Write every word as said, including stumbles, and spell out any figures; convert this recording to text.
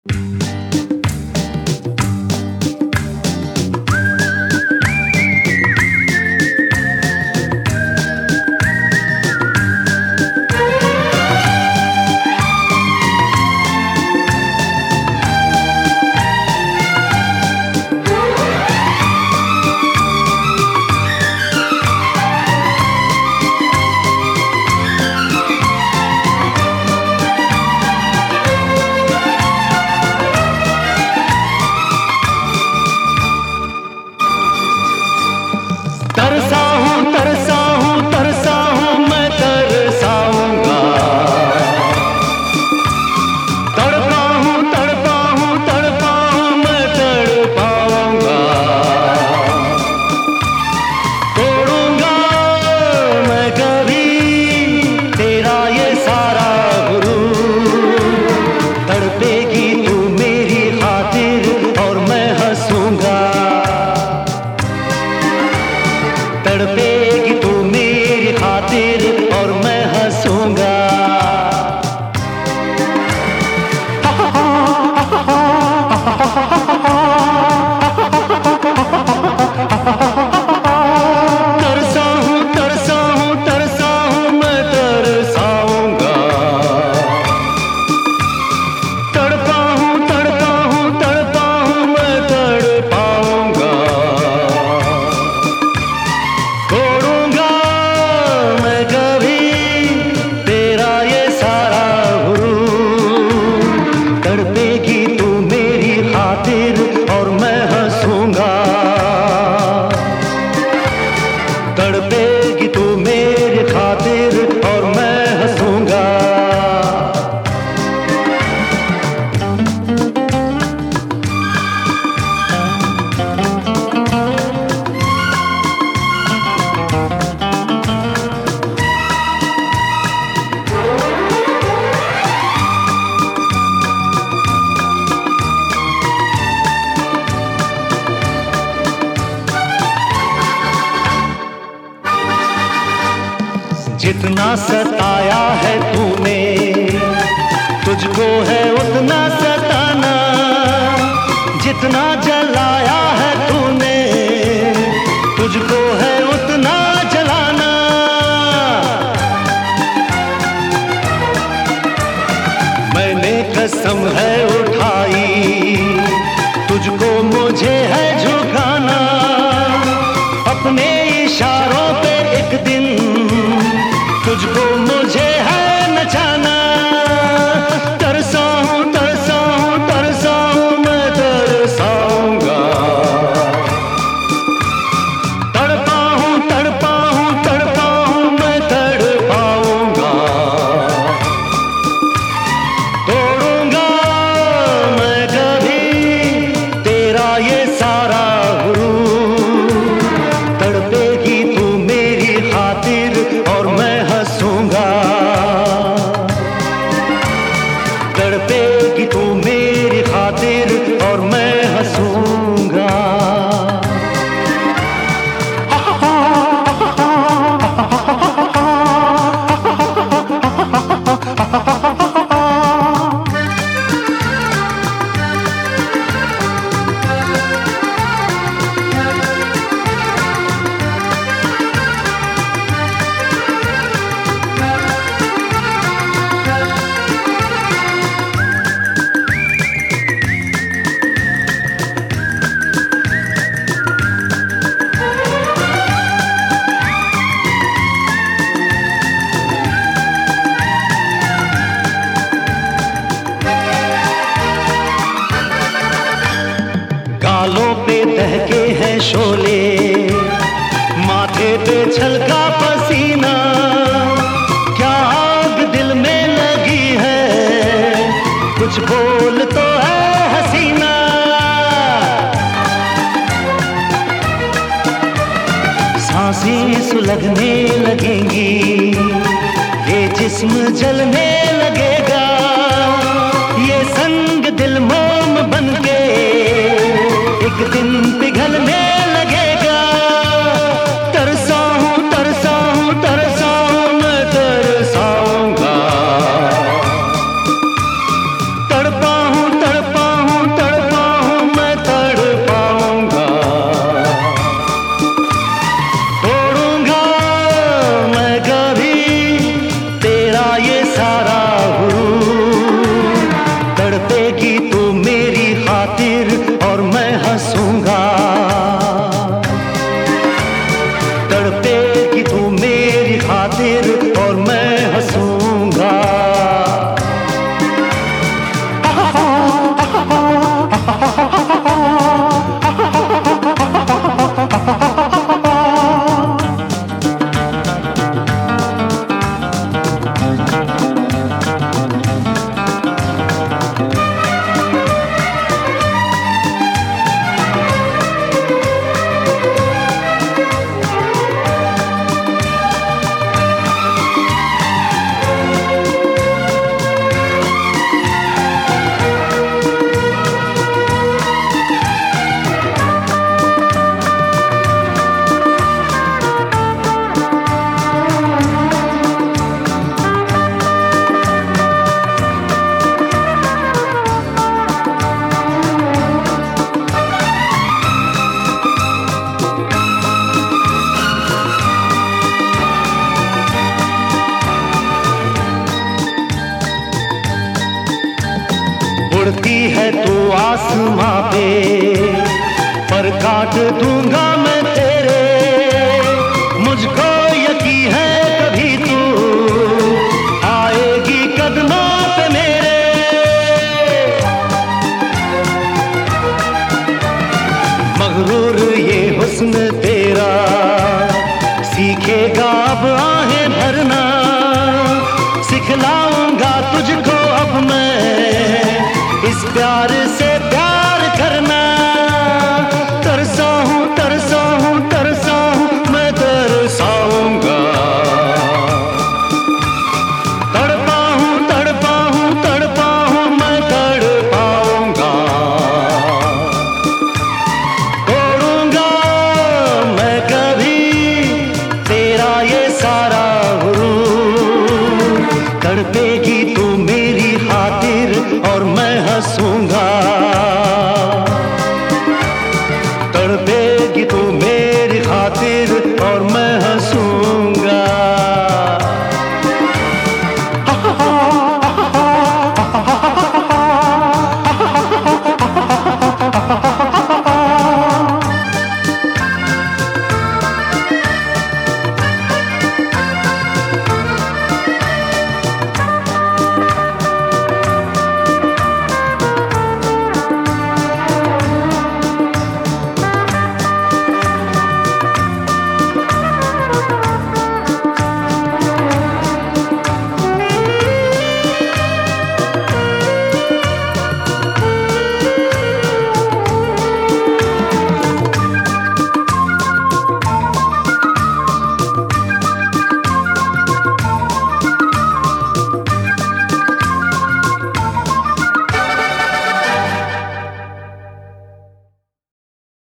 तरसा हूँ तरसा हूँ तरसा हूँ मैं तरसाऊंगा, तड़पा हूँ तड़पा हूँ तड़पा हूँ मैं तड़पाऊंगा, तोड़ूंगा मैं कभी तेरा ये सारा गुरूर, तड़पेगी तू मेरी खातिर और मैं हंसूंगा, तड़पेगी तू मेरी खातिर और मैं हंसूंगा। तरसा हूँ तरसा हूँ तरसा हूँ मैं तरसाऊंगा, तड़पा हूँ तड़पा हूँ तड़पा हूँ मैं तड़पाऊंगा, तोड़ूंगा मैं कभी तेरा ये सारा गुरूर, तड़पेगी तू मेरी खातिर और मैं हंसूंगा, तड़पेगी तू मेरी खातिर और मैं हंसूंगा। जितना सताया है तूने तुझको है उतना सताना, जितना जलाया है तूने तुझको है उतना जलाना, मैंने कसम है उठाई तुझको मुझे है झुकाना, अपने इशारों पे एक दिन तुझको मुझे है नचाना, तरसा हूँ तरसा हूँ तरसा हूँ मैं तरसाऊंगा, तड़पा हूँ तड़पा हूँ तड़पा हूँ मैं तड़पाऊंगा, तोड़ूंगा मैं कभी तेरा ये सारा गुरूर, तड़पेगी तू मेरी खातिर और मैं हंसूंगा, तड़पेगी तू मेरी खातिर और मैं हंसूंगा। गालों पे दहके हैं शोले, माथे पे छलका पसीना, क्या आग दिल में लगी है, कुछ बोल तो है हसीना, सांसें सुलगने लगेंगी, ये जिस्म जलने लगेगा, ये संग दिल मोम बनके एक दिन पिघलने लगेगा, तरसा हूँ तरसा हूँ तरसा हूँ मैं तरसाऊंगा, तड़पा हूँ तड़पा उड़ती है तू आसमां पे, पर काट दूंगा मैं तेरे। मुझको यकीन है कभी तू आएगी कदमों पे मेरे। मगरूर ये हुस्न तेरा सीखेगा अब आहें भरना। सिखलाऊंगा तुझको अब मैं इस प्यार से प्यार